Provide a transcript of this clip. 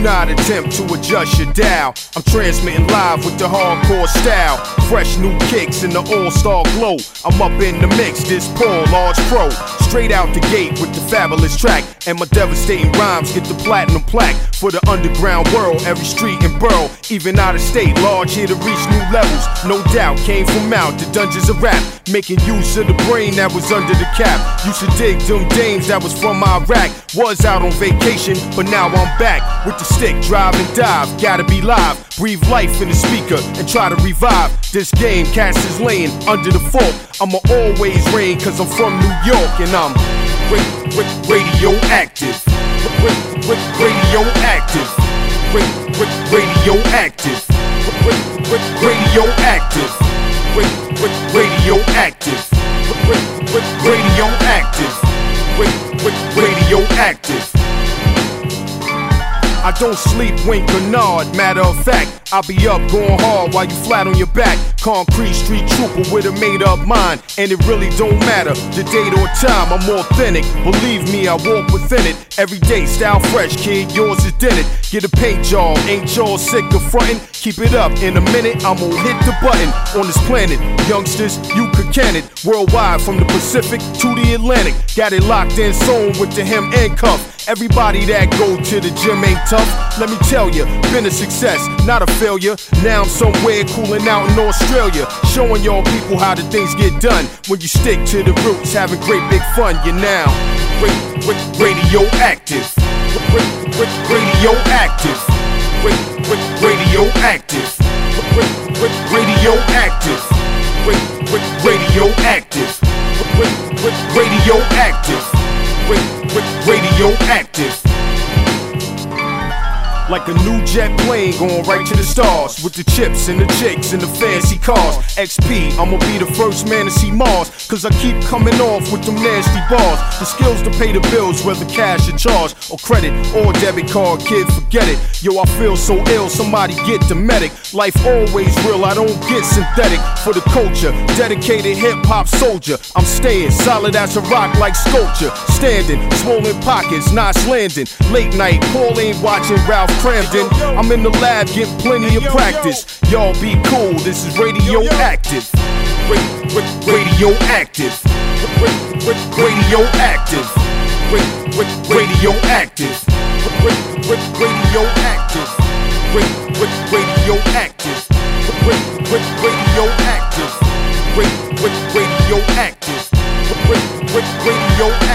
not attempt to adjust your dial. I'm transmitting live with the hardcore style. Fresh new kicks in the all-star glow. I'm up in the mix, this Paul, large pro. Straight out the gate with the fabulous track. And my devastating rhymes get the platinum plaque. For the underground world, every street and borough. Even out of state, large here to reach new levels. No doubt, came from out the dungeons of rap. Making use of the brain that was under the cap. Used to dig them dames that was from Iraq. Was out on vacation, but now I'm back. With the stick, drive and dive. Gotta be live, breathe life in the speaker and try to revive this game. Cats is laying under the fork. I'ma always reign cause I'm from New York. And I'm radioactive. Radioactive. Radioactive. Radioactive. Radioactive. Radioactive. Radioactive. I don't sleep, wink or nod, matter of fact, I'll be up going hard while you flat on your back. Concrete street trooper with a made up mind, and it really don't matter the date or time, I'm authentic. Believe me, I walk within it. Every day, style fresh, kid, yours is in it. Get a paint job, ain't y'all sick of frontin'? Keep it up, in a minute, I'm gonna hit the button on this planet. Youngsters, you could can it. Worldwide, from the Pacific to the Atlantic. Got it locked in, sewn with the hem and cuff. Everybody that go to the gym ain't tough. Let me tell ya, been a success, not a failure. Now I'm somewhere cooling out in Australia, showing y'all people how the things get done. When you stick to the roots, having great big fun. You're now radioactive. Radioactive. Radioactive. Radioactive. Radioactive. Radioactive. Radioactive. Like a new jet plane going right to the stars. With the chips and the chicks and the fancy cars. XP, I'ma be the first man to see Mars. Cause I keep coming off with them nasty bars. The skills to pay the bills, whether cash or charge, or credit, or debit card, kid, forget it. Yo, I feel so ill, somebody get the medic. Life always real, I don't get synthetic. For the culture, dedicated hip-hop soldier. I'm staying solid as a rock like sculpture. Standing, swollen pockets, Knots landing. Late night, Paul ain't watching Ralph Cramden. I'm in the lab getting plenty of practice. Y'all be cool, this is radioactive. Radioactive. Radioactive. Radioactive. Radioactive. Radioactive. Radioactive. Radioactive. Radioactive.